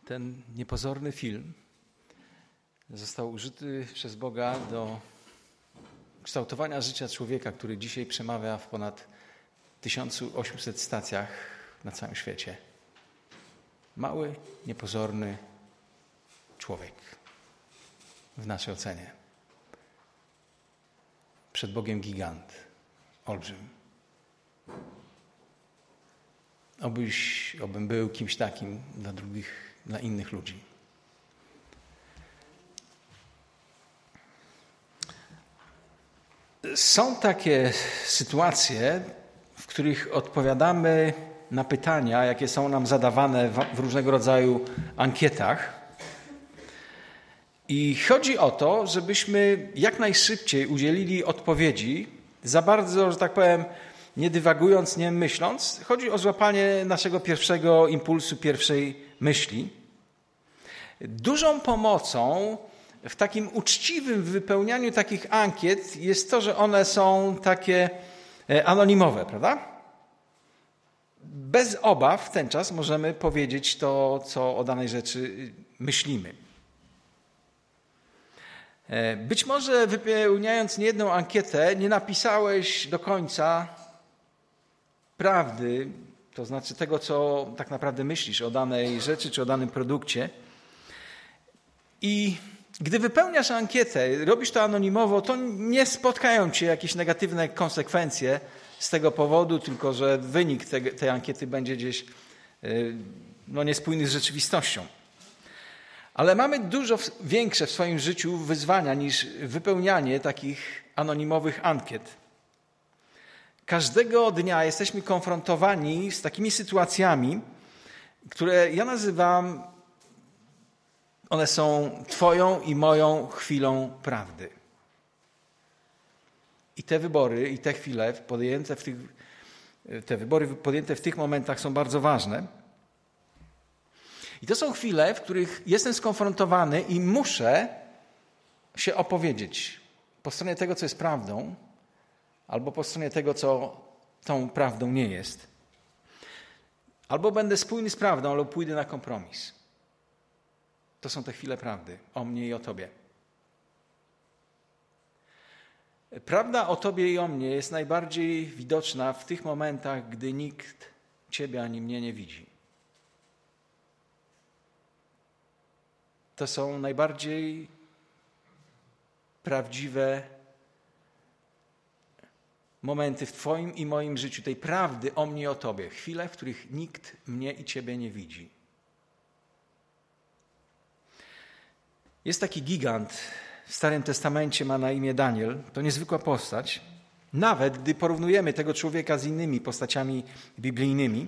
Ten niepozorny film został użyty przez Boga do kształtowania życia człowieka, który dzisiaj przemawia w ponad 1800 stacjach na całym świecie. Mały, niepozorny człowiek w naszej ocenie. Przed Bogiem gigant, olbrzym. Obym był kimś takim dla innych ludzi. Są takie sytuacje, w których odpowiadamy na pytania, jakie są nam zadawane w różnego rodzaju ankietach. I chodzi o to, żebyśmy jak najszybciej udzielili odpowiedzi, za bardzo, że tak powiem, nie dywagując, nie myśląc. Chodzi o złapanie naszego pierwszego impulsu, pierwszej myśli. Dużą pomocą w takim uczciwym wypełnianiu takich ankiet jest to, że one są takie anonimowe, prawda? Bez obaw w ten czas możemy powiedzieć to, co o danej rzeczy myślimy. Być może wypełniając niejedną ankietę nie napisałeś do końca prawdy, to znaczy tego, co tak naprawdę myślisz o danej rzeczy czy o danym produkcie. I gdy wypełniasz ankietę, robisz to anonimowo, to nie spotkają cię jakieś negatywne konsekwencje z tego powodu, tylko że wynik tej ankiety będzie gdzieś niespójny z rzeczywistością. Ale mamy dużo większe w swoim życiu wyzwania niż wypełnianie takich anonimowych ankiet. Każdego dnia jesteśmy konfrontowani z takimi sytuacjami, które ja nazywam, one są Twoją i moją chwilą prawdy. I te wybory, i te chwile podjęte w tych momentach są bardzo ważne. I to są chwile, w których jestem skonfrontowany i muszę się opowiedzieć po stronie tego, co jest prawdą, albo po stronie tego, co tą prawdą nie jest. Albo będę spójny z prawdą, albo pójdę na kompromis. To są te chwile prawdy o mnie i o Tobie. Prawda o Tobie i o mnie jest najbardziej widoczna w tych momentach, gdy nikt Ciebie ani mnie nie widzi. To są najbardziej prawdziwe momenty w Twoim i moim życiu, tej prawdy o mnie i o Tobie. Chwile, w których nikt mnie i Ciebie nie widzi. Jest taki gigant w Starym Testamencie, ma na imię Daniel. To niezwykła postać. Nawet gdy porównujemy tego człowieka z innymi postaciami biblijnymi,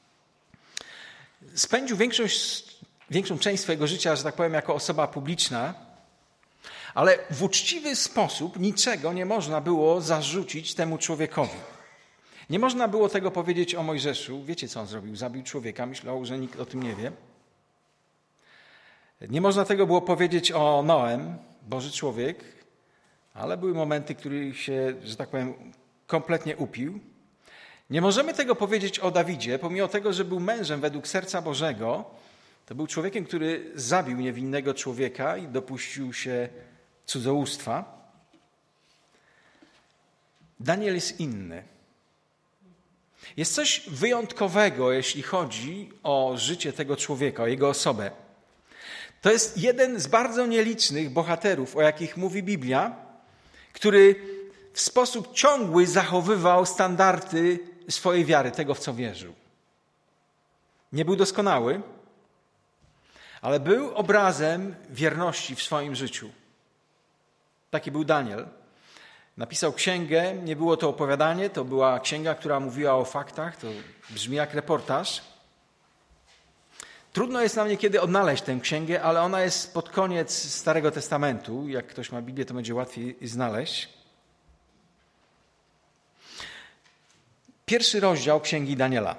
spędził większą część swojego życia, że tak powiem, jako osoba publiczna, ale w uczciwy sposób niczego nie można było zarzucić temu człowiekowi. Nie można było tego powiedzieć o Mojżeszu. Wiecie, co on zrobił? Zabił człowieka, myślał, że nikt o tym nie wie. Nie można tego było powiedzieć o Noem, Boży człowiek, ale były momenty, w których się, że tak powiem, kompletnie upił. Nie możemy tego powiedzieć o Dawidzie, pomimo tego, że był mężem według serca Bożego. To był człowiekiem, który zabił niewinnego człowieka i dopuścił się cudzołóstwa. Daniel jest inny. Jest coś wyjątkowego, jeśli chodzi o życie tego człowieka, o jego osobę. To jest jeden z bardzo nielicznych bohaterów, o jakich mówi Biblia, który w sposób ciągły zachowywał standardy swojej wiary, tego, w co wierzył. Nie był doskonały, ale był obrazem wierności w swoim życiu. Taki był Daniel. Napisał księgę, nie było to opowiadanie, to była księga, która mówiła o faktach, to brzmi jak reportaż. Trudno jest nam niekiedy odnaleźć tę księgę, ale ona jest pod koniec Starego Testamentu. Jak ktoś ma Biblię, to będzie łatwiej znaleźć. Pierwszy rozdział księgi Daniela.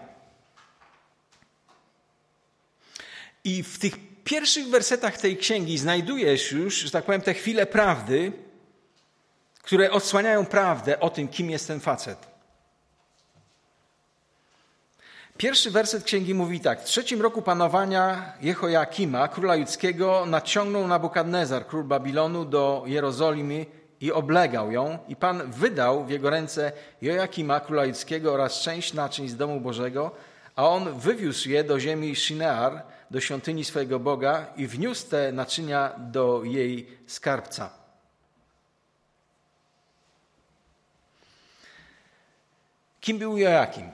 I w tych pierwszych wersetach tej księgi znajdujesz już, że tak powiem, te chwile prawdy, które odsłaniają prawdę o tym, kim jest ten facet. Pierwszy werset księgi mówi tak. W 3 roku panowania Jehoiakima, króla judzkiego, nadciągnął Nabukadnezar, król Babilonu, do Jerozolimy i oblegał ją. I Pan wydał w jego ręce Joakima, króla judzkiego, oraz część naczyń z domu Bożego, a on wywiózł je do ziemi Shinear, do świątyni swojego Boga i wniósł te naczynia do jej skarbca. Kim był Joakim?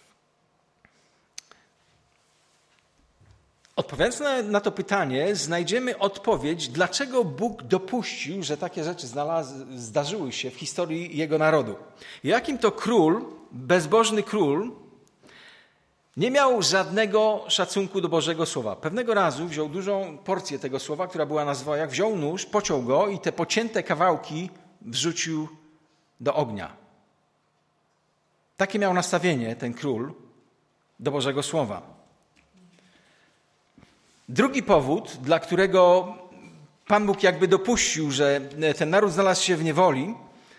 Odpowiadając na to pytanie, znajdziemy odpowiedź, dlaczego Bóg dopuścił, że takie rzeczy zdarzyły się w historii Jego narodu. Joakim to król, bezbożny król, nie miał żadnego szacunku do Bożego Słowa. Pewnego razu wziął dużą porcję tego słowa, która była na zwojach, wziął nóż, pociął go i te pocięte kawałki wrzucił do ognia. Takie miał nastawienie ten król do Bożego Słowa. Drugi powód, dla którego Pan Bóg jakby dopuścił, że ten naród znalazł się w niewoli,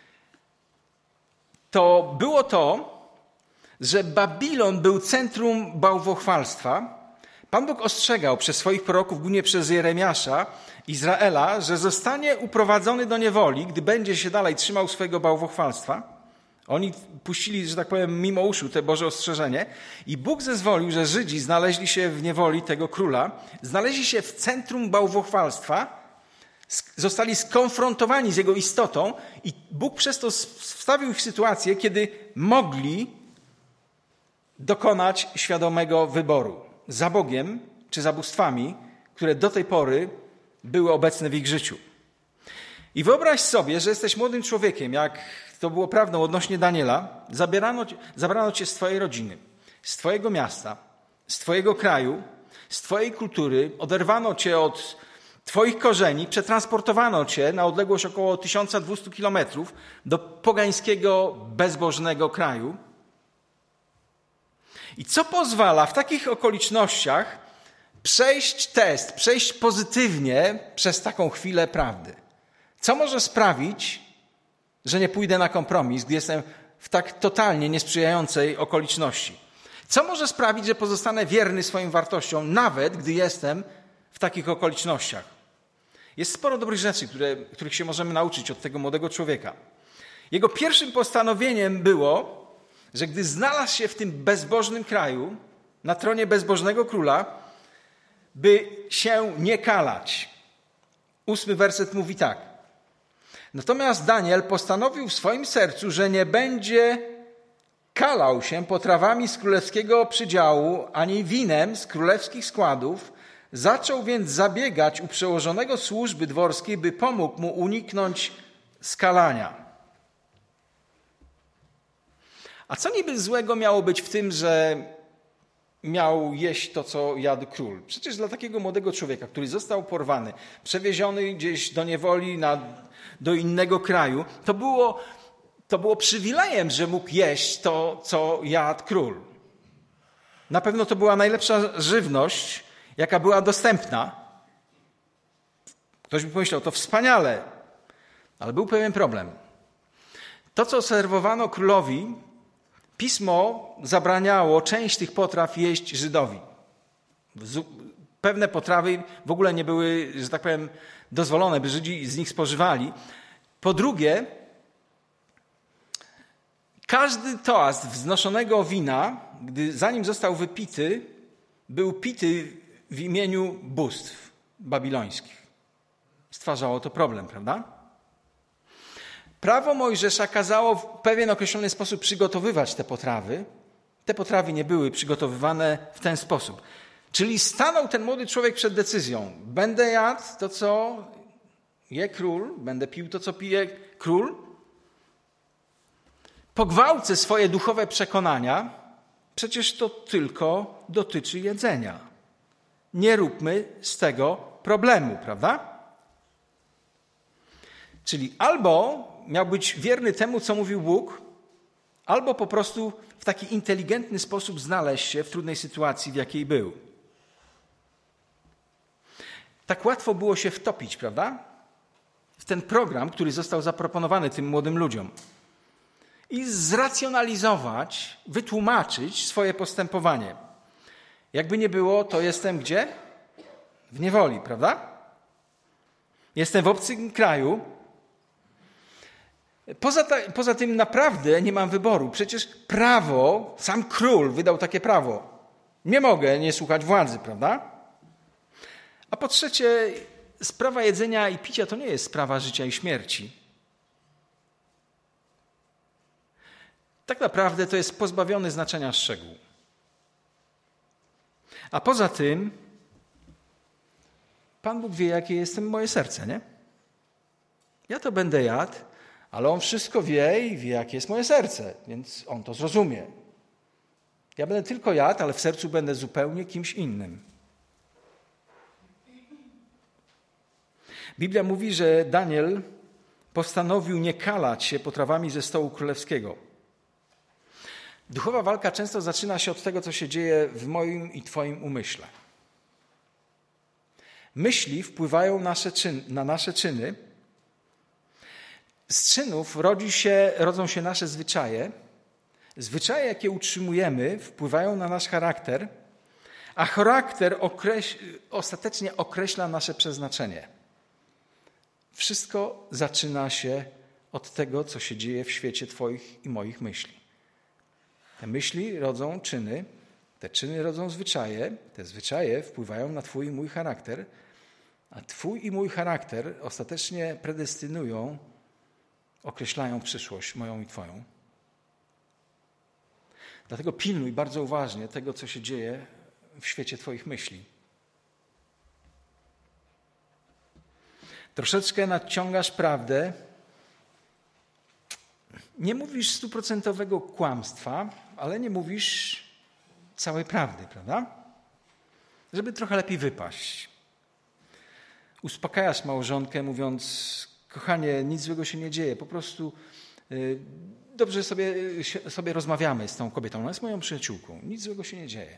to było to, że Babilon był centrum bałwochwalstwa. Pan Bóg ostrzegał przez swoich proroków, głównie przez Jeremiasza, Izraela, że zostanie uprowadzony do niewoli, gdy będzie się dalej trzymał swojego bałwochwalstwa. Oni puścili, że tak powiem, mimo uszu te Boże ostrzeżenie i Bóg zezwolił, że Żydzi znaleźli się w niewoli tego króla, znaleźli się w centrum bałwochwalstwa, zostali skonfrontowani z jego istotą i Bóg przez to wstawił ich w sytuację, kiedy mogli dokonać świadomego wyboru za Bogiem czy za bóstwami, które do tej pory były obecne w ich życiu. I wyobraź sobie, że jesteś młodym człowiekiem, jak to było prawdą odnośnie Daniela, zabrano cię z twojej rodziny, z twojego miasta, z twojego kraju, z twojej kultury, oderwano cię od twoich korzeni, przetransportowano cię na odległość około 1200 kilometrów do pogańskiego, bezbożnego kraju. I co pozwala w takich okolicznościach przejść test, przejść pozytywnie przez taką chwilę prawdy? Co może sprawić, że nie pójdę na kompromis, gdy jestem w tak totalnie niesprzyjającej okoliczności? Co może sprawić, że pozostanę wierny swoim wartościom, nawet gdy jestem w takich okolicznościach? Jest sporo dobrych rzeczy, których się możemy nauczyć od tego młodego człowieka. Jego pierwszym postanowieniem było, że gdy znalazł się w tym bezbożnym kraju, na tronie bezbożnego króla, by się nie kalać. 8 werset mówi tak. Natomiast Daniel postanowił w swoim sercu, że nie będzie kalał się potrawami z królewskiego przydziału, ani winem z królewskich składów. Zaczął więc zabiegać u przełożonego służby dworskiej, by pomógł mu uniknąć skalania. A co niby złego miało być w tym, że miał jeść to, co jadł król? Przecież dla takiego młodego człowieka, który został porwany, przewieziony gdzieś do niewoli, do innego kraju, to było przywilejem, że mógł jeść to, co jadł król. Na pewno to była najlepsza żywność, jaka była dostępna. Ktoś by pomyślał, to wspaniale, ale był pewien problem. To, co serwowano królowi, Pismo zabraniało część tych potraw jeść Żydowi. Pewne potrawy w ogóle nie były, że tak powiem, dozwolone, by Żydzi z nich spożywali. Po drugie, każdy toast wznoszonego wina, zanim został wypity, był pity w imieniu bóstw babilońskich. Stwarzało to problem, prawda? Prawo Mojżesza kazało w pewien określony sposób przygotowywać te potrawy. Te potrawy nie były przygotowywane w ten sposób. Czyli stanął ten młody człowiek przed decyzją. Będę jadł to, co je król, będę pił to, co pije król. Pogwałcę swoje duchowe przekonania. Przecież to tylko dotyczy jedzenia. Nie róbmy z tego problemu, prawda? Czyli albo miał być wierny temu, co mówił Bóg, albo po prostu w taki inteligentny sposób znaleźć się w trudnej sytuacji, w jakiej był. Tak łatwo było się wtopić, prawda? W ten program, który został zaproponowany tym młodym ludziom. i zracjonalizować, wytłumaczyć swoje postępowanie. Jakby nie było, to jestem gdzie? W niewoli, prawda? Jestem w obcym kraju. Poza tym naprawdę nie mam wyboru. Przecież prawo, sam król wydał takie prawo. Nie mogę nie słuchać władzy, prawda? A po trzecie, sprawa jedzenia i picia to nie jest sprawa życia i śmierci. Tak naprawdę to jest pozbawiony znaczenia szczegół. A poza tym Pan Bóg wie, jakie jest moje serce, nie? Ja to będę jadł, ale On wszystko wie i wie, jakie jest moje serce, więc On to zrozumie. Ja będę tylko jadł, ale w sercu będę zupełnie kimś innym. Biblia mówi, że Daniel postanowił nie kalać się potrawami ze stołu królewskiego. Duchowa walka często zaczyna się od tego, co się dzieje w moim i Twoim umyśle. Myśli wpływają na nasze czyny. Z czynów rodzą się nasze zwyczaje. Zwyczaje, jakie utrzymujemy, wpływają na nasz charakter, a charakter ostatecznie określa nasze przeznaczenie. Wszystko zaczyna się od tego, co się dzieje w świecie Twoich i moich myśli. Te myśli rodzą czyny, te czyny rodzą zwyczaje, te zwyczaje wpływają na Twój i mój charakter, a Twój i mój charakter ostatecznie predestynują, określają przyszłość moją i Twoją. Dlatego pilnuj bardzo uważnie tego, co się dzieje w świecie Twoich myśli. Troszeczkę nadciągasz prawdę. Nie mówisz 100% kłamstwa, ale nie mówisz całej prawdy, prawda? Żeby trochę lepiej wypaść. Uspokajasz małżonkę, mówiąc: kochanie, nic złego się nie dzieje, po prostu dobrze sobie rozmawiamy z tą kobietą, ona jest moją przyjaciółką, nic złego się nie dzieje.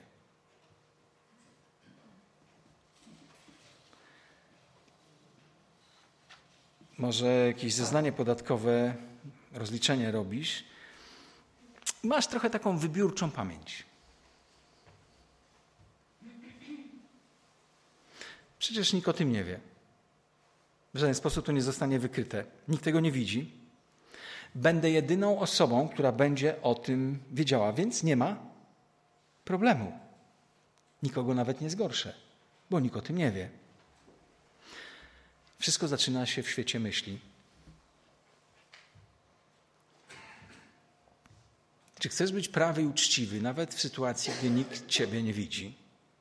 Może jakieś zeznanie podatkowe, rozliczenie robisz, masz trochę taką wybiórczą pamięć. Przecież nikt o tym nie wie. W żaden sposób to nie zostanie wykryte. Nikt tego nie widzi. Będę jedyną osobą, która będzie o tym wiedziała, więc nie ma problemu. Nikogo nawet nie zgorszę, bo nikt o tym nie wie. Wszystko zaczyna się w świecie myśli. Czy chcesz być prawy i uczciwy, nawet w sytuacji, gdy nikt Ciebie nie widzi?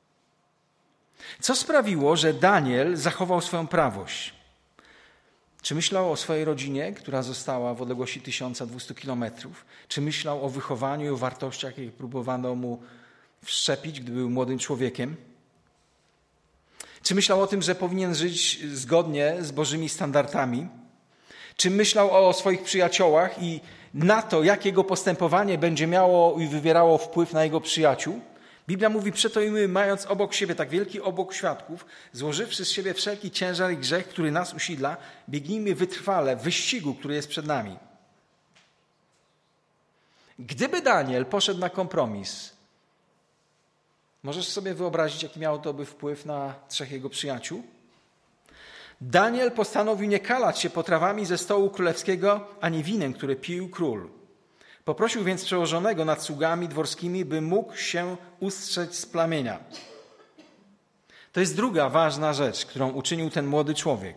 Co sprawiło, że Daniel zachował swoją prawość? Czy myślał o swojej rodzinie, która została w odległości 1200 kilometrów? Czy myślał o wychowaniu i o wartościach, jakie próbowano mu wszczepić, gdy był młodym człowiekiem? Czy myślał o tym, że powinien żyć zgodnie z Bożymi standardami? Czy myślał o swoich przyjaciołach i na to, jak jego postępowanie będzie miało i wywierało wpływ na jego przyjaciół? Biblia mówi: przeto i my, mając obok siebie tak wielki obłok świadków, złożywszy z siebie wszelki ciężar i grzech, który nas usidla, biegnijmy wytrwale w wyścigu, który jest przed nami. Gdyby Daniel poszedł na kompromis, możesz sobie wyobrazić, jaki miał to by wpływ na 3 jego przyjaciół? Daniel postanowił nie kalać się potrawami ze stołu królewskiego, ani winem, które pił król. Poprosił więc przełożonego nad sługami dworskimi, by mógł się ustrzec z plamienia. To jest druga ważna rzecz, którą uczynił ten młody człowiek.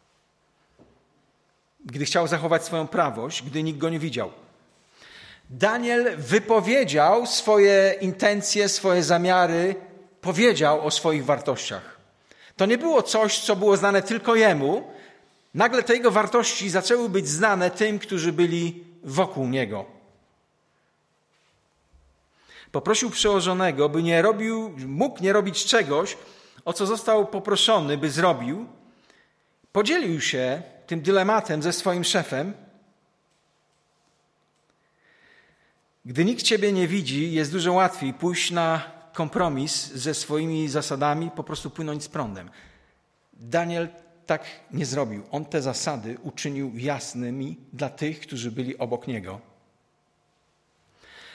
Gdy chciał zachować swoją prawość, gdy nikt go nie widział. Daniel wypowiedział swoje intencje, swoje zamiary, powiedział o swoich wartościach. To nie było coś, co było znane tylko jemu. Nagle te jego wartości zaczęły być znane tym, którzy byli wokół niego. Poprosił przełożonego, by mógł nie robić czegoś, o co został poproszony, by zrobił. Podzielił się tym dylematem ze swoim szefem. Gdy nikt Ciebie nie widzi, jest dużo łatwiej pójść na kompromis ze swoimi zasadami, po prostu płynąć z prądem. Daniel tak nie zrobił. On te zasady uczynił jasnymi dla tych, którzy byli obok niego.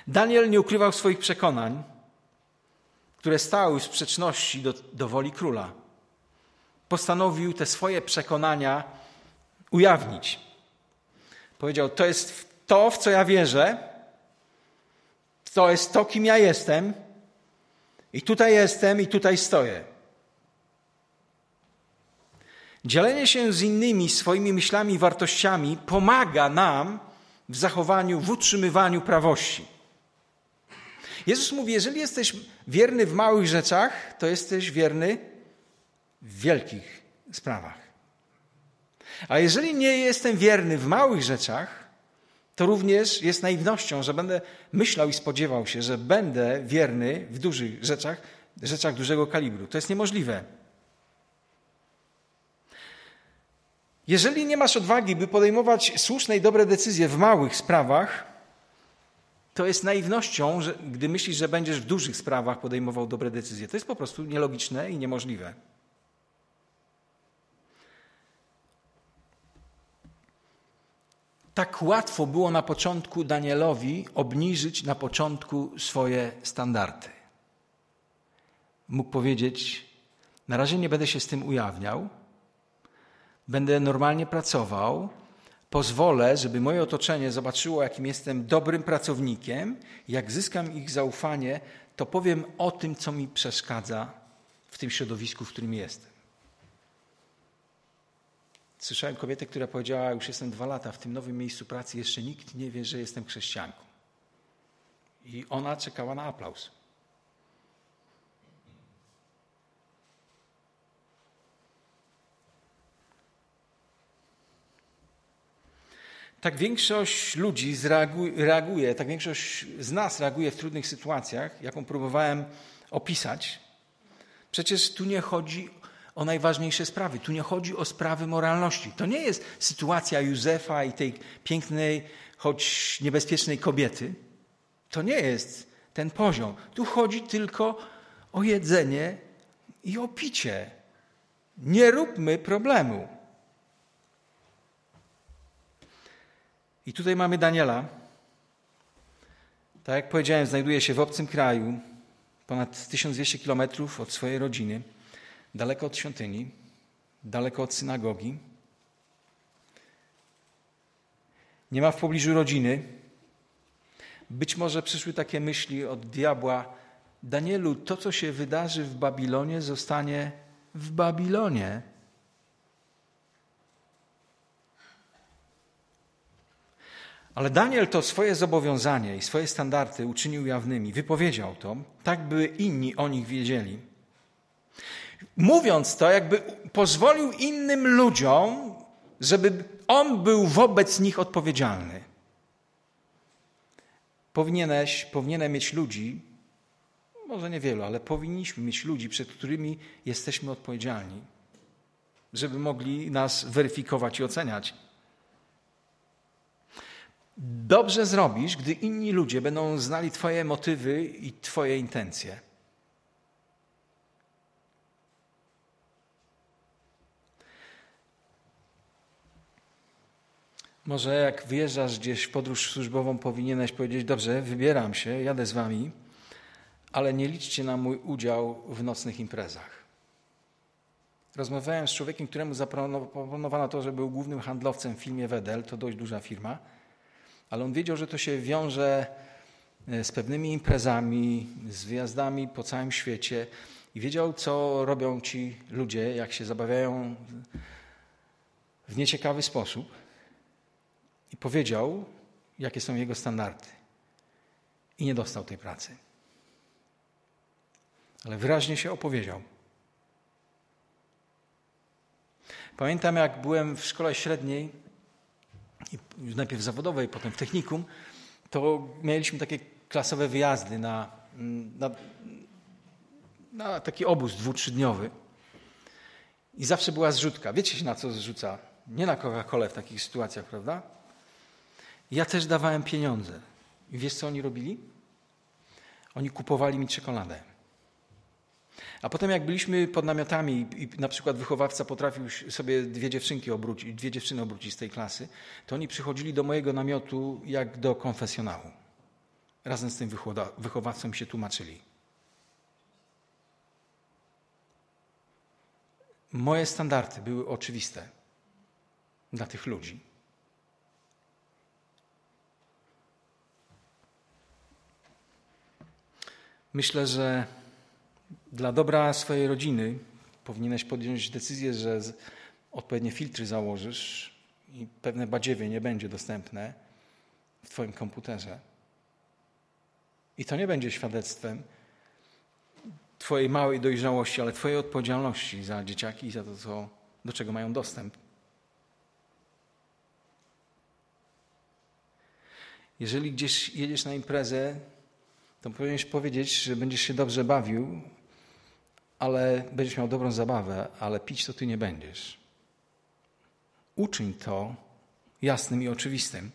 Daniel nie ukrywał swoich przekonań, które stały w sprzeczności do woli króla. Postanowił te swoje przekonania ujawnić. Powiedział, to jest to, w co ja wierzę, to jest to, kim ja jestem i tutaj stoję. Dzielenie się z innymi swoimi myślami i wartościami pomaga nam w zachowaniu, w utrzymywaniu prawości. Jezus mówi, jeżeli jesteś wierny w małych rzeczach, to jesteś wierny w wielkich sprawach. A jeżeli nie jestem wierny w małych rzeczach, to również jest naiwnością, że będę myślał i spodziewał się, że będę wierny w dużych rzeczach dużego kalibru. To jest niemożliwe. Jeżeli nie masz odwagi, by podejmować słuszne i dobre decyzje w małych sprawach, to jest naiwnością, gdy myślisz, że będziesz w dużych sprawach podejmował dobre decyzje. To jest po prostu nielogiczne i niemożliwe. Tak łatwo było na początku Danielowi obniżyć na początku swoje standardy. Mógł powiedzieć, na razie nie będę się z tym ujawniał, będę normalnie pracował, pozwolę, żeby moje otoczenie zobaczyło, jakim jestem dobrym pracownikiem. Jak zyskam ich zaufanie, to powiem o tym, co mi przeszkadza w tym środowisku, w którym jestem. Słyszałem kobietę, która powiedziała, już jestem 2 lata w tym nowym miejscu pracy, jeszcze nikt nie wie, że jestem chrześcijanką. I ona czekała na aplauz. Tak większość ludzi reaguje, tak większość z nas reaguje w trudnych sytuacjach, jaką próbowałem opisać. Przecież tu nie chodzi o najważniejsze sprawy. Tu nie chodzi o sprawy moralności. To nie jest sytuacja Józefa i tej pięknej, choć niebezpiecznej kobiety. To nie jest ten poziom. Tu chodzi tylko o jedzenie i o picie. Nie róbmy problemu. I tutaj mamy Daniela. Tak jak powiedziałem, znajduje się w obcym kraju, ponad 1200 kilometrów od swojej rodziny, daleko od świątyni, daleko od synagogi. Nie ma w pobliżu rodziny. Być może przyszły takie myśli od diabła: Danielu, to, co się wydarzy w Babilonie, zostanie w Babilonie. Ale Daniel to swoje zobowiązanie i swoje standardy uczynił jawnymi. Wypowiedział to, tak by inni o nich wiedzieli. Mówiąc to, jakby pozwolił innym ludziom, żeby on był wobec nich odpowiedzialny. Powinienem mieć ludzi, może niewielu, ale powinniśmy mieć ludzi, przed którymi jesteśmy odpowiedzialni, żeby mogli nas weryfikować i oceniać. Dobrze zrobisz, gdy inni ludzie będą znali Twoje motywy i Twoje intencje. Może jak wyjeżdżasz gdzieś w podróż służbową, powinieneś powiedzieć: dobrze, wybieram się, jadę z wami, ale nie liczcie na mój udział w nocnych imprezach. Rozmawiałem z człowiekiem, któremu zaproponowano to, że był głównym handlowcem w firmie Wedel, to dość duża firma, ale on wiedział, że to się wiąże z pewnymi imprezami, z wyjazdami po całym świecie i wiedział, co robią ci ludzie, jak się zabawiają w nieciekawy sposób. I powiedział, jakie są jego standardy. I nie dostał tej pracy. Ale wyraźnie się opowiedział. Pamiętam, jak byłem w szkole średniej, najpierw zawodowej, potem w technikum, to mieliśmy takie klasowe wyjazdy na taki obóz 2-3-dniowy. I zawsze była zrzutka. Wiecie się, na co zrzuca? Nie na Coca-Colę w takich sytuacjach, prawda? Ja też dawałem pieniądze. I wiesz, co oni robili? Oni kupowali mi czekoladę. A potem jak byliśmy pod namiotami i na przykład wychowawca potrafił sobie 2 dziewczyny obrócić z tej klasy, to oni przychodzili do mojego namiotu jak do konfesjonału. razem z tym wychowawcą się tłumaczyli. Moje standardy były oczywiste dla tych ludzi. Myślę, że dla dobra swojej rodziny powinieneś podjąć decyzję, że odpowiednie filtry założysz i pewne badziewie nie będzie dostępne w twoim komputerze. I to nie będzie świadectwem twojej małej dojrzałości, ale twojej odpowiedzialności za dzieciaki i za to, do czego mają dostęp. Jeżeli gdzieś jedziesz na imprezę, to powinieneś powiedzieć, że będziesz się dobrze bawił, ale będziesz miał dobrą zabawę, ale pić to ty nie będziesz. Uczyń to jasnym i oczywistym.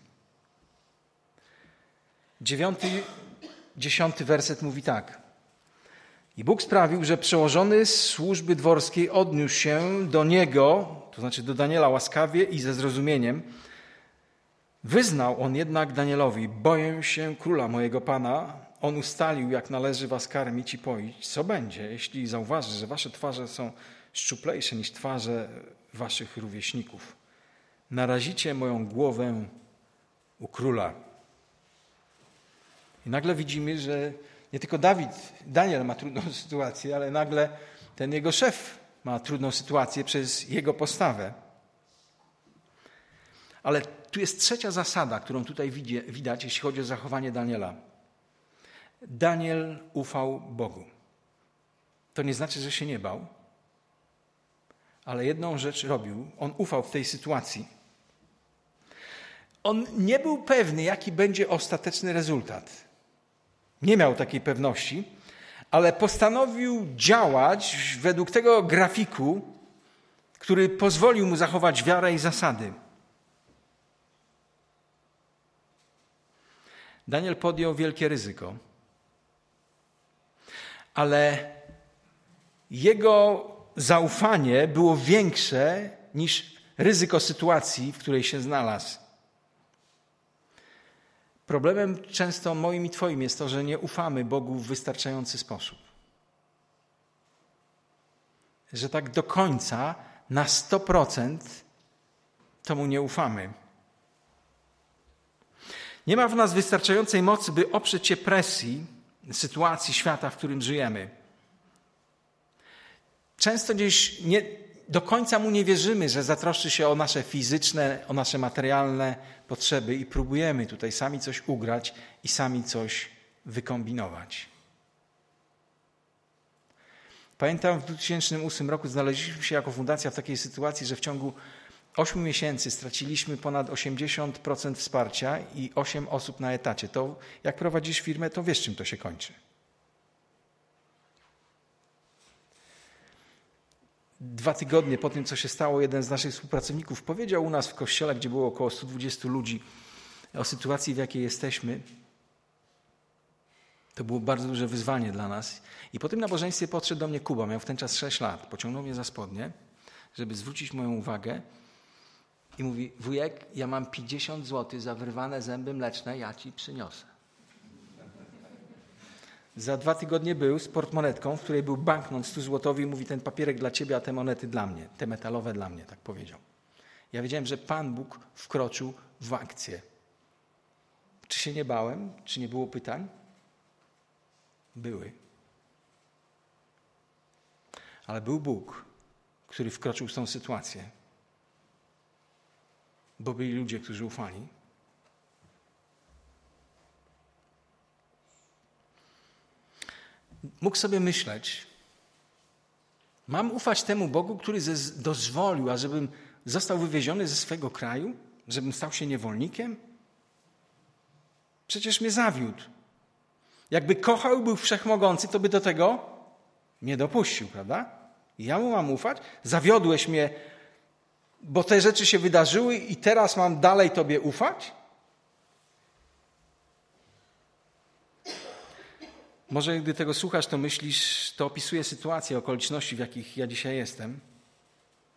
9, 10 werset mówi tak. I Bóg sprawił, że przełożony z służby dworskiej odniósł się do niego, to znaczy do Daniela, łaskawie i ze zrozumieniem. Wyznał on jednak Danielowi: boję się króla mojego pana. On ustalił, jak należy was karmić i poić. Co będzie, jeśli zauważy, że wasze twarze są szczuplejsze niż twarze waszych rówieśników? Narazicie moją głowę u króla. I nagle widzimy, że nie tylko Daniel ma trudną sytuację, ale nagle ten jego szef ma trudną sytuację przez jego postawę. Ale tu jest trzecia zasada, którą tutaj widać, jeśli chodzi o zachowanie Daniela. Daniel ufał Bogu. To nie znaczy, że się nie bał, ale jedną rzecz robił. On ufał w tej sytuacji. On nie był pewny, jaki będzie ostateczny rezultat. Nie miał takiej pewności, ale postanowił działać według tego grafiku, który pozwolił mu zachować wiarę i zasady. Daniel podjął wielkie ryzyko, ale jego zaufanie było większe niż ryzyko sytuacji, w której się znalazł. Problemem często moim i twoim jest to, że nie ufamy Bogu w wystarczający sposób. Że tak do końca, na 100% to Mu nie ufamy. Nie ma w nas wystarczającej mocy, by oprzeć się presji sytuacji świata, w którym żyjemy. Często gdzieś do końca Mu nie wierzymy, że zatroszczy się o nasze fizyczne, o nasze materialne potrzeby i próbujemy tutaj sami coś ugrać i sami coś wykombinować. Pamiętam, w 2008 roku znaleźliśmy się jako fundacja w takiej sytuacji, że w ciągu 8 miesięcy straciliśmy ponad 80% wsparcia i 8 osób na etacie. To jak prowadzisz firmę, to wiesz, czym to się kończy. 2 tygodnie po tym, co się stało, jeden z naszych współpracowników powiedział u nas w kościele, gdzie było około 120 ludzi, o sytuacji, w jakiej jesteśmy. To było bardzo duże wyzwanie dla nas. I po tym nabożeństwie podszedł do mnie Kuba, miał w ten czas 6 lat. Pociągnął mnie za spodnie, żeby zwrócić moją uwagę i mówi: wujek, ja mam 50 zł za wyrwane zęby mleczne, ja ci przyniosę. Za 2 tygodnie był z portmonetką, w której był banknot 100 złotowy i mówi: ten papierek dla ciebie, a te monety dla mnie, te metalowe dla mnie, tak powiedział. Ja wiedziałem, że Pan Bóg wkroczył w akcję. Czy się nie bałem? Czy nie było pytań? Były. Ale był Bóg, który wkroczył w tą sytuację. Bo byli ludzie, którzy ufali. Mógł sobie myśleć: mam ufać temu Bogu, który dozwolił, ażebym został wywieziony ze swego kraju? Żebym stał się niewolnikiem? Przecież mnie zawiódł. Jakby kochał, był wszechmogący, to by do tego nie dopuścił, prawda? I ja mu mam ufać? Zawiodłeś mnie, bo te rzeczy się wydarzyły i teraz mam dalej Tobie ufać? Może gdy tego słuchasz, to myślisz, to opisuje sytuację, okoliczności, w jakich ja dzisiaj jestem,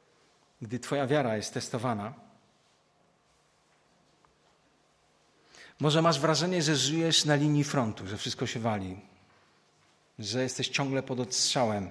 gdy Twoja wiara jest testowana. Może masz wrażenie, że żyjesz na linii frontu, że wszystko się wali, że jesteś ciągle pod odstrzałem.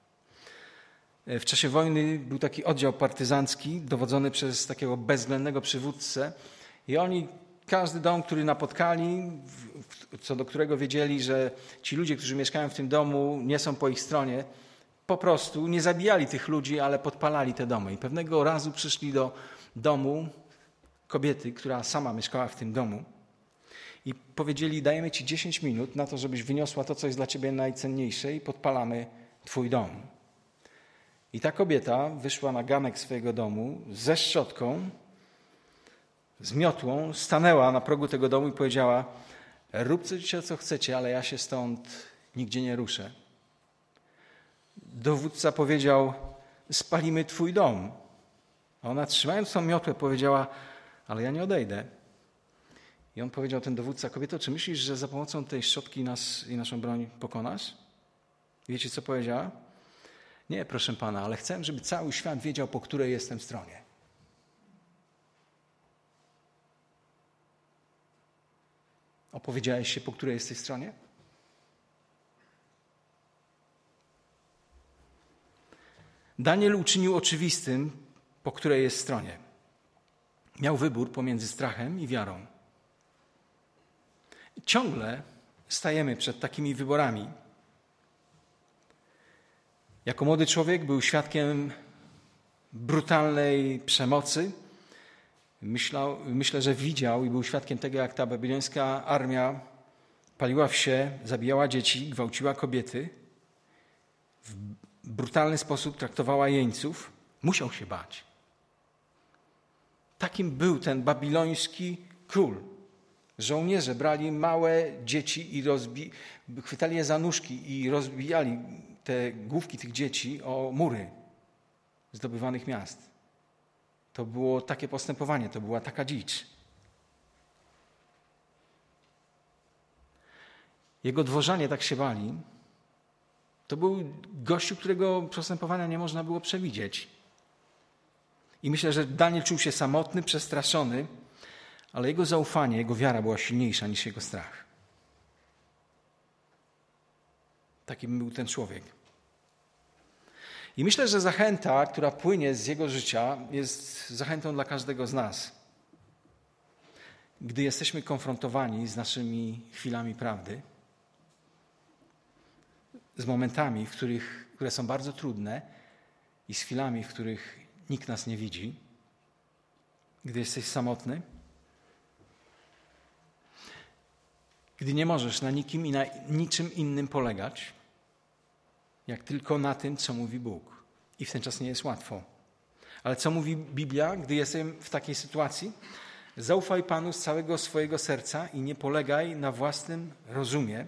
W czasie wojny był taki oddział partyzancki dowodzony przez takiego bezwzględnego przywódcę i oni, każdy dom, który napotkali, co do którego wiedzieli, że ci ludzie, którzy mieszkają w tym domu, nie są po ich stronie, po prostu nie zabijali tych ludzi, ale podpalali te domy. I pewnego razu przyszli do domu kobiety, która sama mieszkała w tym domu i powiedzieli: dajemy ci 10 minut na to, żebyś wyniosła to, co jest dla ciebie najcenniejsze i podpalamy twój dom. I ta kobieta wyszła na ganek swojego domu ze szczotką, z miotłą, stanęła na progu tego domu i powiedziała: róbcie co chcecie, ale ja się stąd nigdzie nie ruszę. Dowódca powiedział: spalimy twój dom. A ona, trzymając tą miotłę, powiedziała: ale ja nie odejdę. I on powiedział, ten dowódca: kobieto, czy myślisz, że za pomocą tej szczotki nas i naszą broń pokonasz? Wiecie, co powiedziała? Nie, proszę pana, ale chcę, żeby cały świat wiedział, po której jestem stronie. Opowiedziałeś się, po której jesteś stronie? Daniel uczynił oczywistym, po której jest stronie. Miał wybór pomiędzy strachem i wiarą. Ciągle stajemy przed takimi wyborami. Jako młody człowiek był świadkiem brutalnej przemocy. Myślę, że widział i był świadkiem tego, jak ta babilońska armia paliła wsie, zabijała dzieci, gwałciła kobiety, w brutalny sposób traktowała jeńców. Musiał się bać. Takim był ten babiloński król. Żołnierze brali małe dzieci i chwytali je za nóżki i rozbijali te główki tych dzieci o mury zdobywanych miast. To było takie postępowanie, to była taka dzicz. Jego dworzanie tak się bali. To był gościu, którego postępowania nie można było przewidzieć. I myślę, że Daniel czuł się samotny, przestraszony, ale jego zaufanie, jego wiara była silniejsza niż jego strach. Takim był ten człowiek. I myślę, że zachęta, która płynie z jego życia, jest zachętą dla każdego z nas. Gdy jesteśmy konfrontowani z naszymi chwilami prawdy, z momentami, które są bardzo trudne i z chwilami, w których nikt nas nie widzi, gdy jesteś samotny, gdy nie możesz na nikim i na niczym innym polegać, jak tylko na tym, co mówi Bóg. I w ten czas nie jest łatwo. Ale co mówi Biblia, gdy jestem w takiej sytuacji? Zaufaj Panu z całego swojego serca i nie polegaj na własnym rozumie.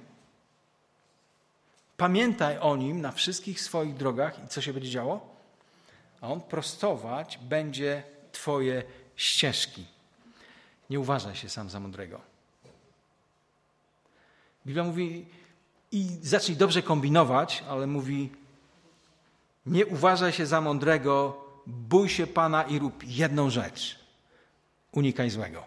Pamiętaj o Nim na wszystkich swoich drogach i co się będzie działo? A On prostować będzie twoje ścieżki. Nie uważaj się sam za mądrego. Biblia mówi: i zacznij dobrze kombinować, ale mówi: nie uważaj się za mądrego, bój się Pana i rób jedną rzecz. Unikaj złego.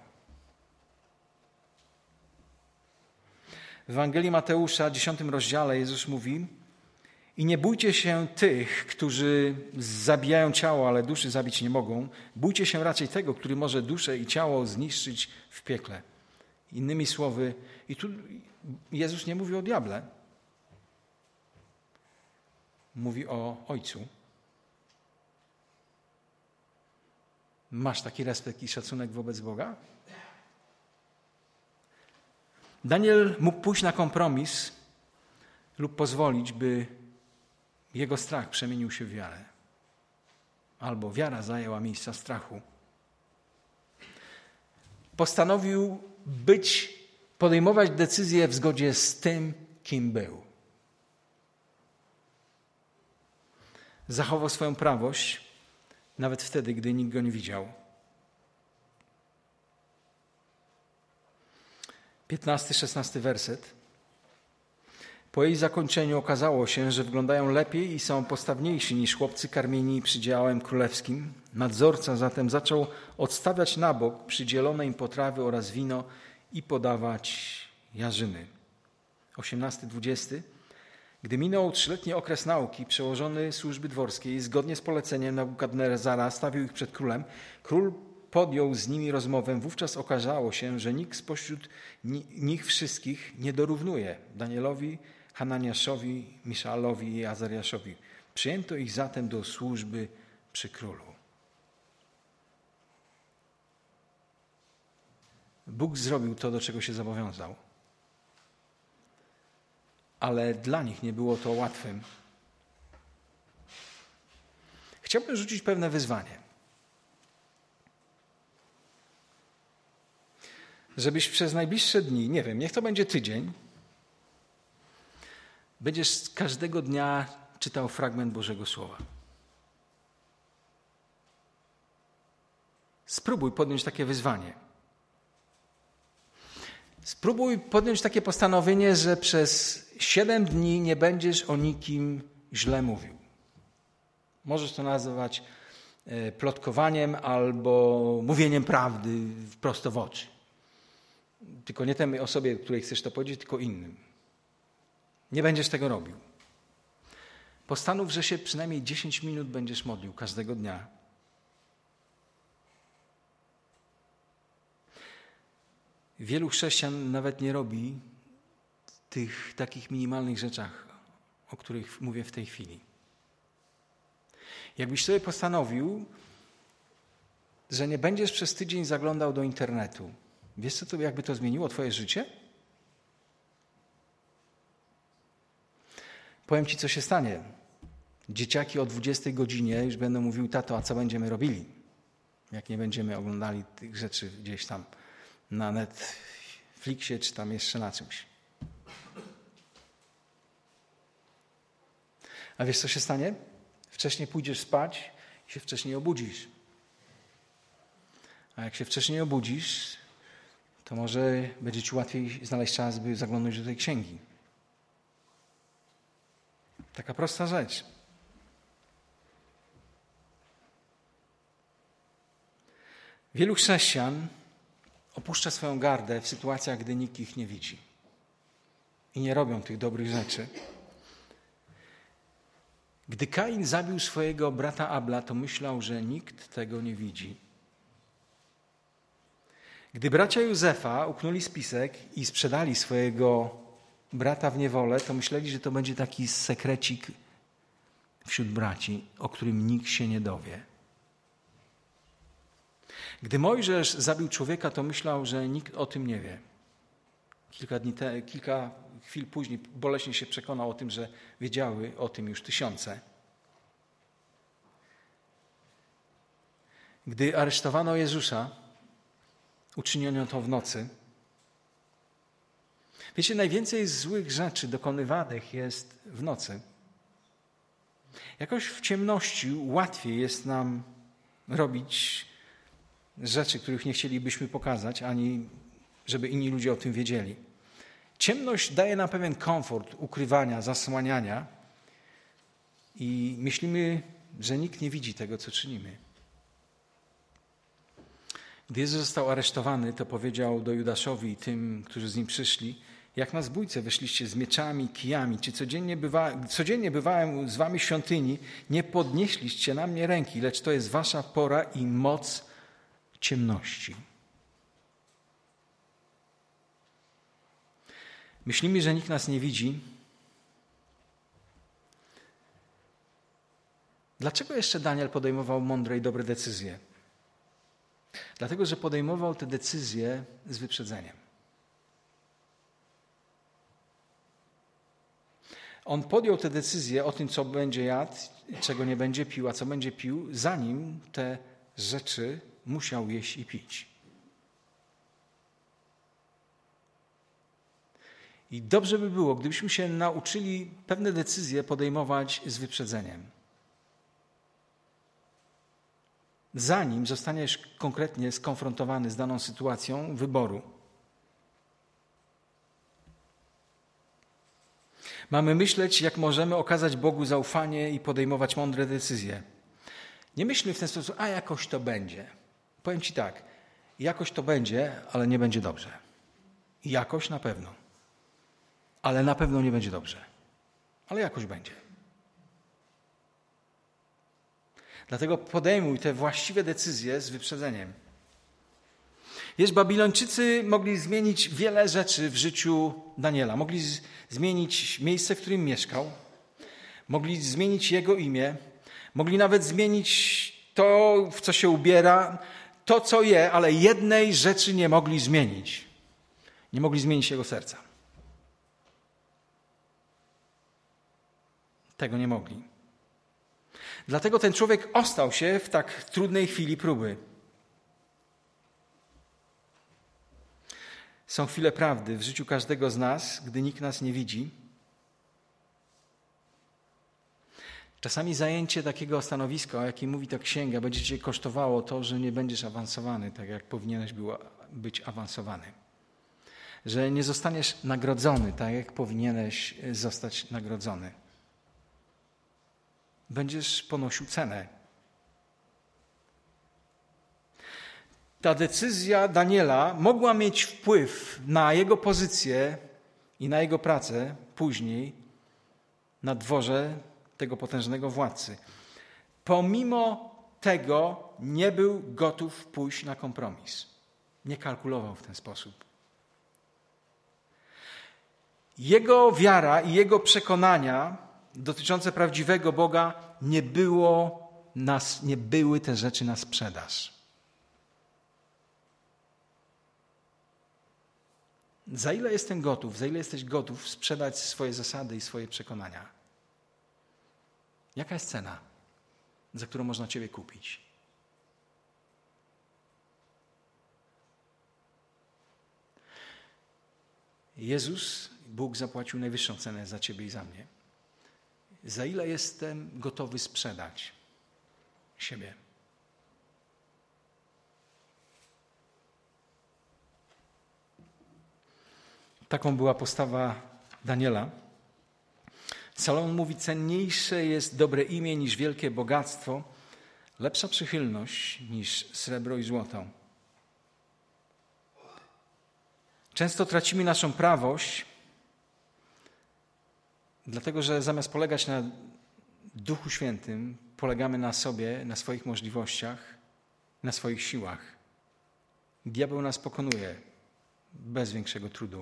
W Ewangelii Mateusza, 10 rozdziale, Jezus mówi: i nie bójcie się tych, którzy zabijają ciało, ale duszy zabić nie mogą. Bójcie się raczej tego, który może duszę i ciało zniszczyć w piekle. Innymi słowy, i tu Jezus nie mówi o diable. Mówi o Ojcu. Masz taki respekt i szacunek wobec Boga? Daniel mógł pójść na kompromis lub pozwolić, by jego strach przemienił się w wiarę. Albo wiara zajęła miejsca strachu. Postanowił podejmować decyzje w zgodzie z tym, kim był. Zachował swoją prawość, nawet wtedy, gdy nikt go nie widział. 15-16 werset. Po jej zakończeniu okazało się, że wyglądają lepiej i są postawniejsi niż chłopcy karmieni przydziałem królewskim. Nadzorca zatem zaczął odstawiać na bok przydzielone im potrawy oraz wino i podawać jarzyny. 18-20. Gdy minął 3-letni okres nauki, przełożony służby dworskiej zgodnie z poleceniem Nabukadnezara stawił ich przed królem. Król podjął z nimi rozmowę. Wówczas okazało się, że nikt spośród nich wszystkich nie dorównuje Danielowi, Hananiaszowi, Miszaelowi i Azariaszowi. Przyjęto ich zatem do służby przy królu. Bóg zrobił to, do czego się zobowiązał. Ale dla nich nie było to łatwym. Chciałbym rzucić pewne wyzwanie. Żebyś przez najbliższe dni, nie wiem, niech to będzie tydzień, będziesz każdego dnia czytał fragment Bożego Słowa. Spróbuj podjąć takie wyzwanie. Spróbuj podjąć takie postanowienie, że przez 7 dni nie będziesz o nikim źle mówił. Możesz to nazywać plotkowaniem albo mówieniem prawdy prosto w oczy. Tylko nie tej osobie, której chcesz to powiedzieć, tylko innym. Nie będziesz tego robił. Postanów, że się przynajmniej 10 minut będziesz modlił każdego dnia. Wielu chrześcijan nawet nie robi tych takich minimalnych rzeczach, o których mówię w tej chwili. Jakbyś sobie postanowił, że nie będziesz przez tydzień zaglądał do internetu, wiesz co, jakby to zmieniło twoje życie? Powiem ci, co się stanie. Dzieciaki o 20 godzinie już będą mówiły: tato, a co będziemy robili? Jak nie będziemy oglądali tych rzeczy gdzieś tam na Netflixie, czy tam jeszcze na czymś. A wiesz, co się stanie? Wcześniej pójdziesz spać i się wcześniej obudzisz. A jak się wcześniej obudzisz, to może będzie ci łatwiej znaleźć czas, by zaglądnąć do tej księgi. Taka prosta rzecz. Wielu chrześcijan opuszcza swoją gardę w sytuacjach, gdy nikt ich nie widzi. I nie robią tych dobrych rzeczy. Gdy Kain zabił swojego brata Abla, to myślał, że nikt tego nie widzi. Gdy bracia Józefa uknuli spisek i sprzedali swojego brata w niewolę, to myśleli, że to będzie taki sekrecik wśród braci, o którym nikt się nie dowie. Gdy Mojżesz zabił człowieka, to myślał, że nikt o tym nie wie. Kilka chwil później boleśnie się przekonał o tym, że wiedziały o tym już tysiące. Gdy aresztowano Jezusa, uczyniono to w nocy. Wiecie, najwięcej złych rzeczy dokonywanych jest w nocy. Jakoś w ciemności łatwiej jest nam robić rzeczy, których nie chcielibyśmy pokazać, ani żeby inni ludzie o tym wiedzieli. Ciemność daje nam pewien komfort ukrywania, zasłaniania i myślimy, że nikt nie widzi tego, co czynimy. Gdy Jezus został aresztowany, to powiedział do Judaszowi i tym, którzy z nim przyszli: jak na zbójce weszliście z mieczami, kijami, czy codziennie bywałem z wami w świątyni, nie podnieśliście na mnie ręki, lecz to jest wasza pora i moc ciemności. Myślimy, że nikt nas nie widzi. Dlaczego jeszcze Daniel podejmował mądre i dobre decyzje? Dlatego, że podejmował te decyzje z wyprzedzeniem. On podjął te decyzje o tym, co będzie jadł, czego nie będzie pił, a co będzie pił, zanim te rzeczy musiał jeść i pić. I dobrze by było, gdybyśmy się nauczyli pewne decyzje podejmować z wyprzedzeniem. Zanim zostaniesz konkretnie skonfrontowany z daną sytuacją wyboru. Mamy myśleć, jak możemy okazać Bogu zaufanie i podejmować mądre decyzje. Nie myślmy w ten sposób: jakoś to będzie. Powiem ci tak, jakoś to będzie, ale nie będzie dobrze. Jakoś na pewno. Ale na pewno nie będzie dobrze. Ale jakoś będzie. Dlatego podejmuj te właściwe decyzje z wyprzedzeniem. Wiesz, Babilończycy mogli zmienić wiele rzeczy w życiu Daniela. Mogli zmienić miejsce, w którym mieszkał. Mogli zmienić jego imię. Mogli nawet zmienić to, w co się ubiera, to, co je, ale jednej rzeczy nie mogli zmienić. Nie mogli zmienić jego serca. Tego nie mogli. Dlatego ten człowiek ostał się w tak trudnej chwili próby. Są chwile prawdy w życiu każdego z nas, gdy nikt nas nie widzi. Czasami zajęcie takiego stanowiska, o jakim mówi ta księga, będzie cię kosztowało to, że nie będziesz awansowany, tak jak powinieneś być awansowany. Że nie zostaniesz nagrodzony, tak jak powinieneś zostać nagrodzony. Będziesz ponosił cenę. Ta decyzja Daniela mogła mieć wpływ na jego pozycję i na jego pracę później na dworze tego potężnego władcy. Pomimo tego nie był gotów pójść na kompromis. Nie kalkulował w ten sposób. Jego wiara i jego przekonania dotyczące prawdziwego Boga nie były te rzeczy na sprzedaż. Za ile jestem gotów, za ile jesteś gotów sprzedać swoje zasady i swoje przekonania? Jaka jest cena, za którą można Ciebie kupić? Jezus, Bóg zapłacił najwyższą cenę za Ciebie i za mnie. Za ile jestem gotowy sprzedać siebie? Taką była postawa Daniela. Salomon mówi, cenniejsze jest dobre imię niż wielkie bogactwo, lepsza przychylność niż srebro i złoto. Często tracimy naszą prawość, dlatego że zamiast polegać na Duchu Świętym, polegamy na sobie, na swoich możliwościach, na swoich siłach. Diabeł nas pokonuje bez większego trudu.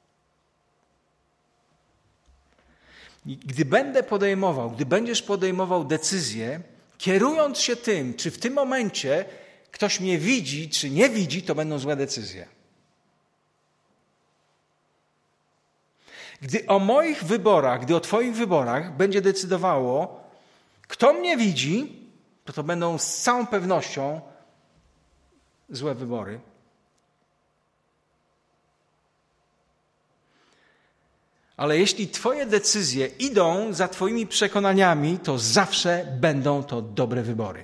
I gdy będziesz podejmował decyzję, kierując się tym, czy w tym momencie ktoś mnie widzi, czy nie widzi, to będą złe decyzje. Gdy o moich wyborach, gdy o Twoich wyborach będzie decydowało, kto mnie widzi, to będą z całą pewnością złe wybory. Ale jeśli Twoje decyzje idą za Twoimi przekonaniami, to zawsze będą to dobre wybory.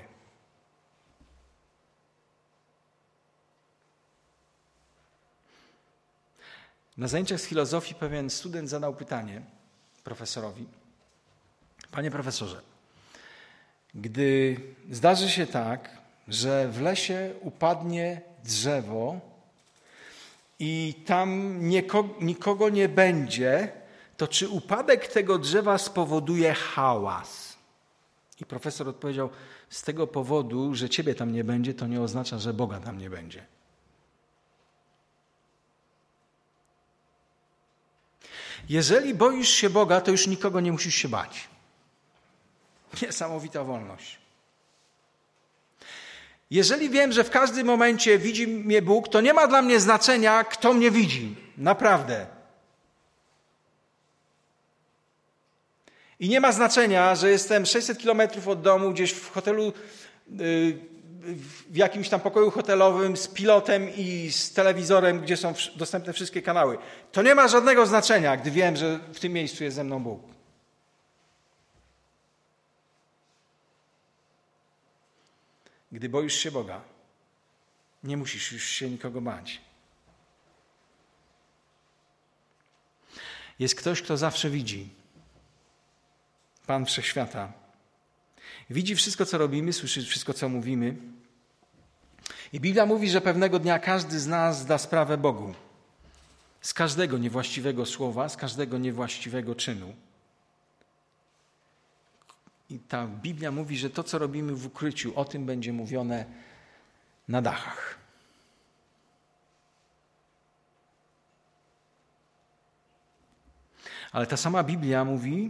Na zajęciach z filozofii pewien student zadał pytanie profesorowi. Panie profesorze, gdy zdarzy się tak, że w lesie upadnie drzewo i tam nikogo nie będzie, to czy upadek tego drzewa spowoduje hałas? I profesor odpowiedział, z tego powodu, że Ciebie tam nie będzie, to nie oznacza, że Boga tam nie będzie. Jeżeli boisz się Boga, to już nikogo nie musisz się bać. Niesamowita wolność. Jeżeli wiem, że w każdym momencie widzi mnie Bóg, to nie ma dla mnie znaczenia, kto mnie widzi. Naprawdę. I nie ma znaczenia, że jestem 600 kilometrów od domu, gdzieś w hotelu, w jakimś tam pokoju hotelowym z pilotem i z telewizorem, gdzie są dostępne wszystkie kanały. To nie ma żadnego znaczenia, gdy wiem, że w tym miejscu jest ze mną Bóg. Gdy boisz się Boga, nie musisz już się nikogo bać. Jest ktoś, kto zawsze widzi. Pan Wszechświata. Widzi wszystko, co robimy, słyszy wszystko, co mówimy. I Biblia mówi, że pewnego dnia każdy z nas da sprawę Bogu. z każdego niewłaściwego słowa, z każdego niewłaściwego czynu. I ta Biblia mówi, że to, co robimy w ukryciu, o tym będzie mówione na dachach. Ale ta sama Biblia mówi,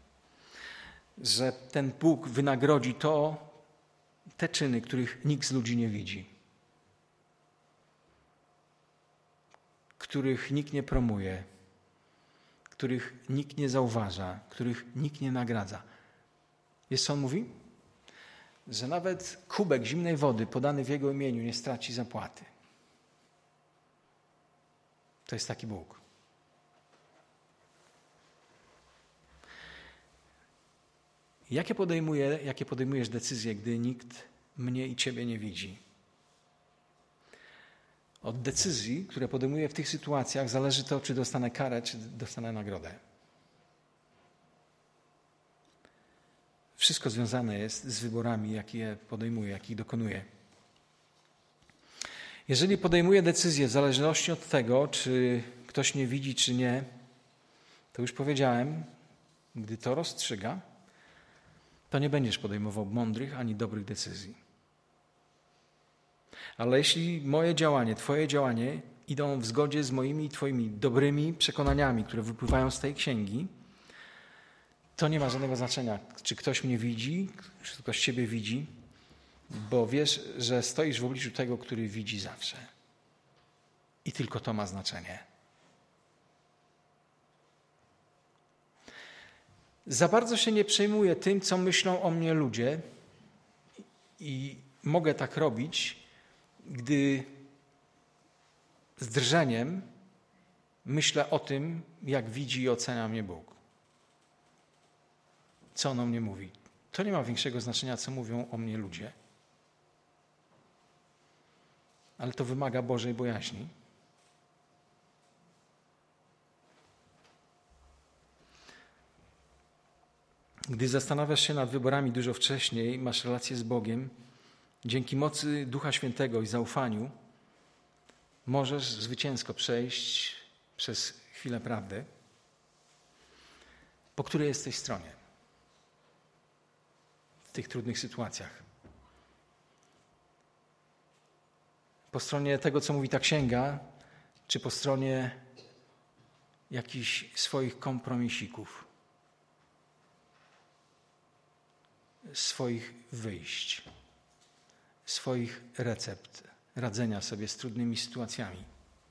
że ten Bóg wynagrodzi te czyny, których nikt z ludzi nie widzi, których nikt nie promuje, których nikt nie zauważa, których nikt nie nagradza. Wiesz, co on mówi? Że nawet kubek zimnej wody podany w Jego imieniu nie straci zapłaty. To jest taki Bóg. Jakie podejmujesz decyzje, gdy nikt mnie i ciebie nie widzi? Od decyzji, które podejmuję w tych sytuacjach, zależy to, czy dostanę karę, czy dostanę nagrodę. Wszystko związane jest z wyborami, jakie podejmuję, jakich dokonuję. Jeżeli podejmuję decyzję w zależności od tego, czy ktoś mnie widzi, czy nie, to już powiedziałem, gdy to rozstrzyga, to nie będziesz podejmował mądrych ani dobrych decyzji. Ale jeśli moje działanie, twoje działanie idą w zgodzie z moimi i twoimi dobrymi przekonaniami, które wypływają z tej księgi, to nie ma żadnego znaczenia, czy ktoś mnie widzi, czy ktoś ciebie widzi, bo wiesz, że stoisz w obliczu tego, który widzi zawsze. I tylko to ma znaczenie. Za bardzo się nie przejmuję tym, co myślą o mnie ludzie i mogę tak robić, gdy z drżeniem myślę o tym, jak widzi i ocenia mnie Bóg. Co On o mnie mówi. To nie ma większego znaczenia, co mówią o mnie ludzie. Ale to wymaga Bożej bojaźni. Gdy zastanawiasz się nad wyborami dużo wcześniej, masz relację z Bogiem, dzięki mocy Ducha Świętego i zaufaniu możesz zwycięsko przejść przez chwilę prawdy, po której jesteś stronie w tych trudnych sytuacjach. Po stronie tego, co mówi ta księga, czy po stronie jakichś swoich kompromisików, swoich wyjść, swoich recept, radzenia sobie z trudnymi sytuacjami.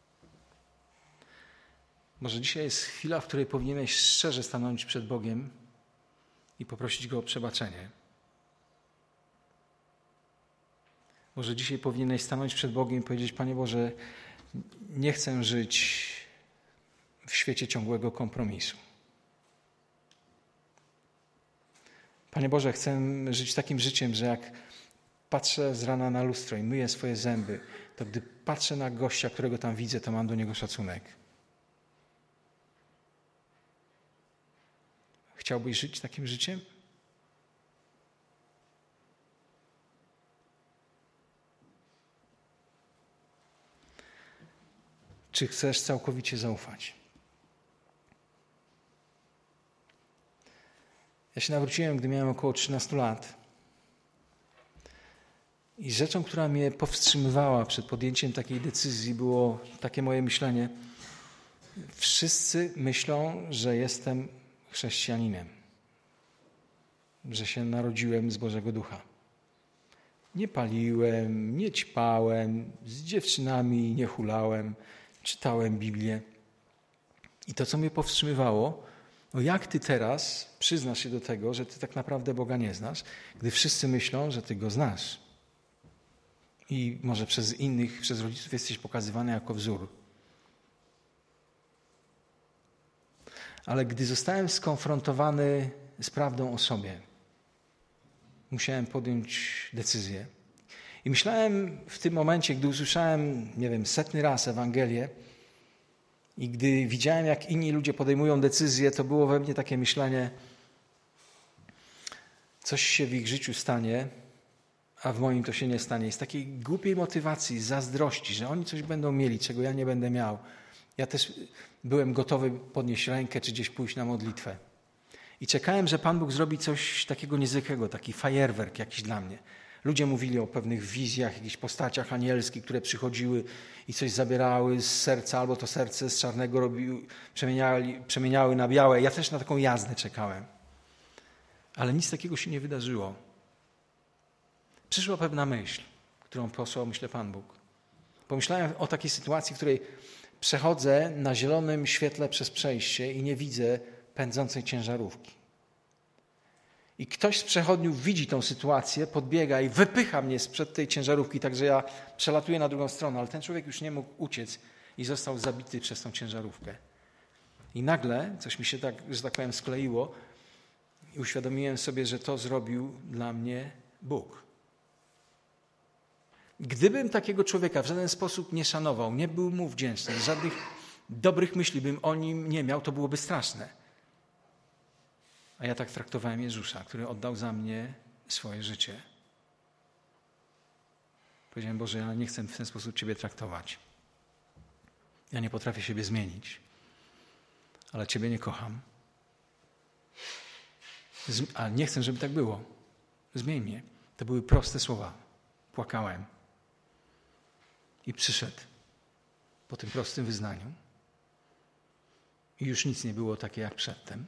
Może dzisiaj jest chwila, w której powinieneś szczerze stanąć przed Bogiem i poprosić Go o przebaczenie. Może dzisiaj powinieneś stanąć przed Bogiem i powiedzieć: Panie Boże, nie chcę żyć w świecie ciągłego kompromisu. Panie Boże, chcę żyć takim życiem, że jak patrzę z rana na lustro i myję swoje zęby, to gdy patrzę na gościa, którego tam widzę, to mam do niego szacunek. Chciałbyś żyć takim życiem? Czy chcesz całkowicie zaufać? Ja się nawróciłem, gdy miałem około 13 lat. I rzeczą, która mnie powstrzymywała przed podjęciem takiej decyzji, było takie moje myślenie: wszyscy myślą, że jestem chrześcijaninem, że się narodziłem z Bożego Ducha. Nie paliłem, nie ćpałem, z dziewczynami nie hulałem, czytałem Biblię. I to, co mnie powstrzymywało, no jak ty teraz przyznasz się do tego, że ty tak naprawdę Boga nie znasz, gdy wszyscy myślą, że ty Go znasz. I może przez innych, przez rodziców jesteś pokazywany jako wzór. Ale gdy zostałem skonfrontowany z prawdą o sobie, musiałem podjąć decyzję. I myślałem w tym momencie, gdy usłyszałem, 100 raz Ewangelię i gdy widziałem, jak inni ludzie podejmują decyzje, to było we mnie takie myślenie: coś się w ich życiu stanie, a w moim to się nie stanie. Z takiej głupiej motywacji, zazdrości, że oni coś będą mieli, czego ja nie będę miał. Ja też byłem gotowy podnieść rękę, czy gdzieś pójść na modlitwę. I czekałem, że Pan Bóg zrobi coś takiego niezwykłego, taki fajerwerk jakiś dla mnie. Ludzie mówili o pewnych wizjach, jakichś postaciach anielskich, które przychodziły i coś zabierały z serca, albo to serce z czarnego przemieniały na białe. Ja też na taką jazdę czekałem. Ale nic takiego się nie wydarzyło. Przyszła pewna myśl, którą posłał, myślę, Pan Bóg. Pomyślałem o takiej sytuacji, w której przechodzę na zielonym świetle przez przejście i nie widzę pędzącej ciężarówki. I ktoś z przechodniów widzi tą sytuację, podbiega i wypycha mnie sprzed tej ciężarówki, także ja przelatuję na drugą stronę, ale ten człowiek już nie mógł uciec i został zabity przez tą ciężarówkę. I nagle coś mi się tak, że tak powiem, skleiło i uświadomiłem sobie, że to zrobił dla mnie Bóg. Gdybym takiego człowieka w żaden sposób nie szanował, nie był mu wdzięczny, żadnych dobrych myśli bym o nim nie miał, to byłoby straszne. A ja tak traktowałem Jezusa, który oddał za mnie swoje życie. Powiedziałem: Boże, ja nie chcę w ten sposób Ciebie traktować. Ja nie potrafię siebie zmienić, ale Ciebie nie kocham. A nie chcę, żeby tak było. Zmień mnie. To były proste słowa. Płakałem. I przyszedł po tym prostym wyznaniu. I już nic nie było takie jak przedtem.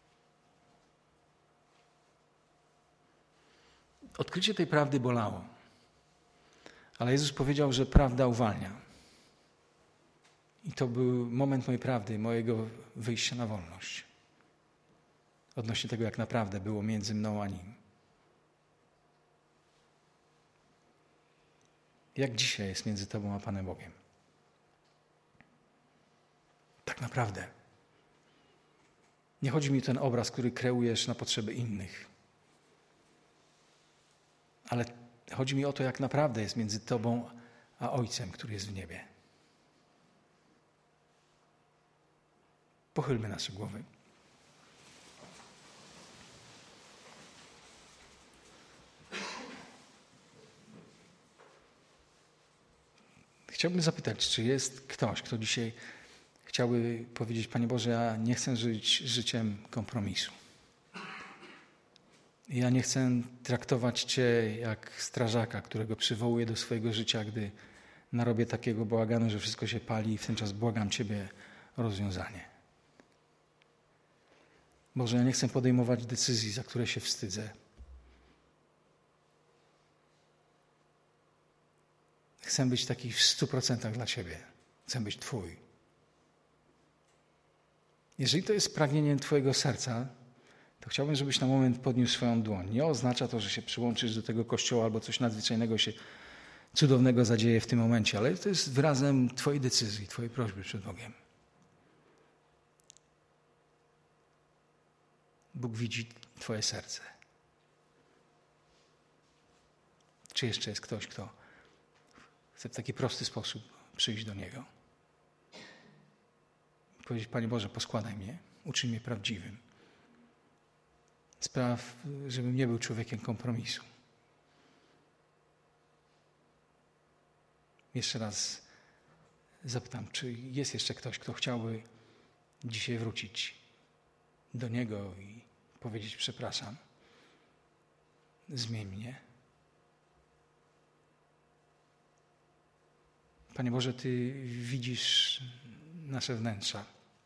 Odkrycie tej prawdy bolało. Ale Jezus powiedział, że prawda uwalnia. I to był moment mojej prawdy, mojego wyjścia na wolność. Odnośnie tego, jak naprawdę było między mną a Nim. Jak dzisiaj jest między Tobą a Panem Bogiem? Tak naprawdę. Nie chodzi mi o ten obraz, który kreujesz na potrzeby innych. Ale chodzi mi o to, jak naprawdę jest między Tobą a Ojcem, który jest w niebie. Pochylmy nasze głowy. Chciałbym zapytać, czy jest ktoś, kto dzisiaj chciałby powiedzieć: Panie Boże, ja nie chcę żyć życiem kompromisu. Ja nie chcę traktować Cię jak strażaka, którego przywołuję do swojego życia, gdy narobię takiego bałaganu, że wszystko się pali i w ten czas błagam Ciebie o rozwiązanie. Boże, ja nie chcę podejmować decyzji, za które się wstydzę. Chcę być taki w 100% dla Ciebie. Chcę być Twój. Jeżeli to jest pragnieniem Twojego serca, to chciałbym, żebyś na moment podniósł swoją dłoń. Nie oznacza to, że się przyłączysz do tego kościoła albo coś nadzwyczajnego się cudownego zadzieje w tym momencie, ale to jest wyrazem Twojej decyzji, Twojej prośby przed Bogiem. Bóg widzi Twoje serce. Czy jeszcze jest ktoś, kto chce w taki prosty sposób przyjść do Niego? Powiedzieć: Panie Boże, poskładaj mnie, uczyń mnie prawdziwym. Spraw, żebym nie był człowiekiem kompromisu. Jeszcze raz zapytam, czy jest jeszcze ktoś, kto chciałby dzisiaj wrócić do Niego i powiedzieć: przepraszam, zmień mnie. Panie Boże, Ty widzisz nasze wnętrza.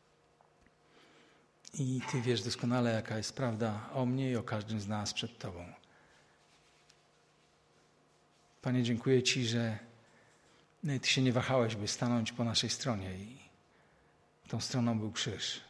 I Ty wiesz doskonale, jaka jest prawda o mnie i o każdym z nas przed Tobą. Panie, dziękuję Ci, że Ty się nie wahałeś, by stanąć po naszej stronie i tą stroną był krzyż,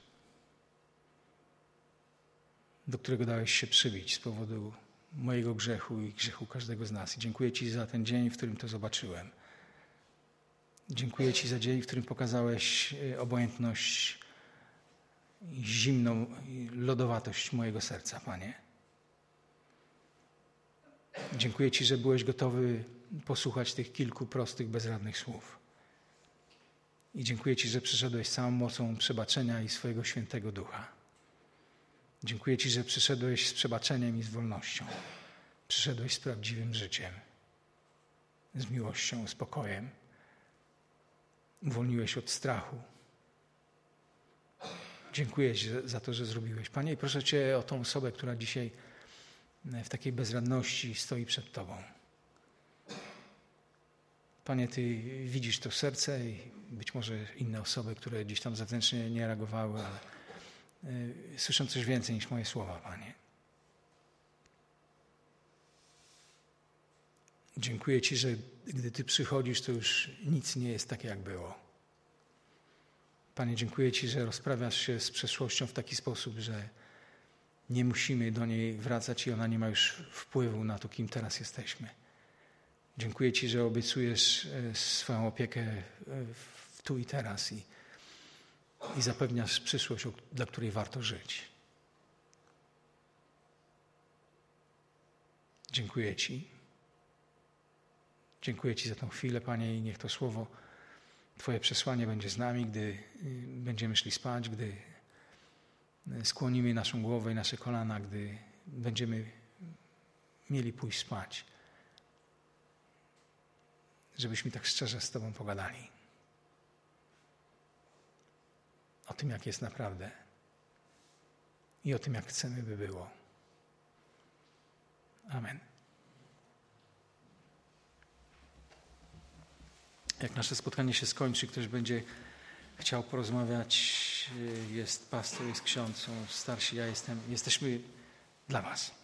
do którego dałeś się przybić z powodu mojego grzechu i grzechu każdego z nas. I dziękuję Ci za ten dzień, w którym to zobaczyłem. Dziękuję Ci za dzień, w którym pokazałeś obojętność i zimną lodowatość mojego serca, Panie. Dziękuję Ci, że byłeś gotowy posłuchać tych kilku prostych, bezradnych słów. I dziękuję Ci, że przyszedłeś z całą mocą przebaczenia i swojego świętego ducha. Dziękuję Ci, że przyszedłeś z przebaczeniem i z wolnością. Przyszedłeś z prawdziwym życiem, z miłością, spokojem. Uwolniłeś od strachu, Dziękuję Ci za to, że zrobiłeś. Panie, i proszę Cię o tą osobę, która dzisiaj w takiej bezradności stoi przed Tobą. Panie, Ty widzisz to serce i być może inne osoby, które gdzieś tam zewnętrznie nie reagowały, ale słyszę coś więcej niż moje słowa, Panie. Dziękuję Ci, że gdy Ty przychodzisz, to już nic nie jest takie, jak było. Panie, dziękuję Ci, że rozprawiasz się z przeszłością w taki sposób, że nie musimy do niej wracać i ona nie ma już wpływu na to, kim teraz jesteśmy. Dziękuję Ci, że obiecujesz swoją opiekę tu i teraz i zapewniasz przyszłość, dla której warto żyć. Dziękuję Ci. Dziękuję Ci za tę chwilę, Panie, i niech to słowo, Twoje przesłanie będzie z nami, gdy będziemy szli spać, gdy skłonimy naszą głowę i nasze kolana, gdy będziemy mieli pójść spać. Żebyśmy tak szczerze z Tobą pogadali. O tym, jak jest naprawdę. I o tym, jak chcemy, by było. Amen. Jak nasze spotkanie się skończy, ktoś będzie chciał porozmawiać, jest pastor, jest ksiądz, są starsi, jesteśmy dla Was.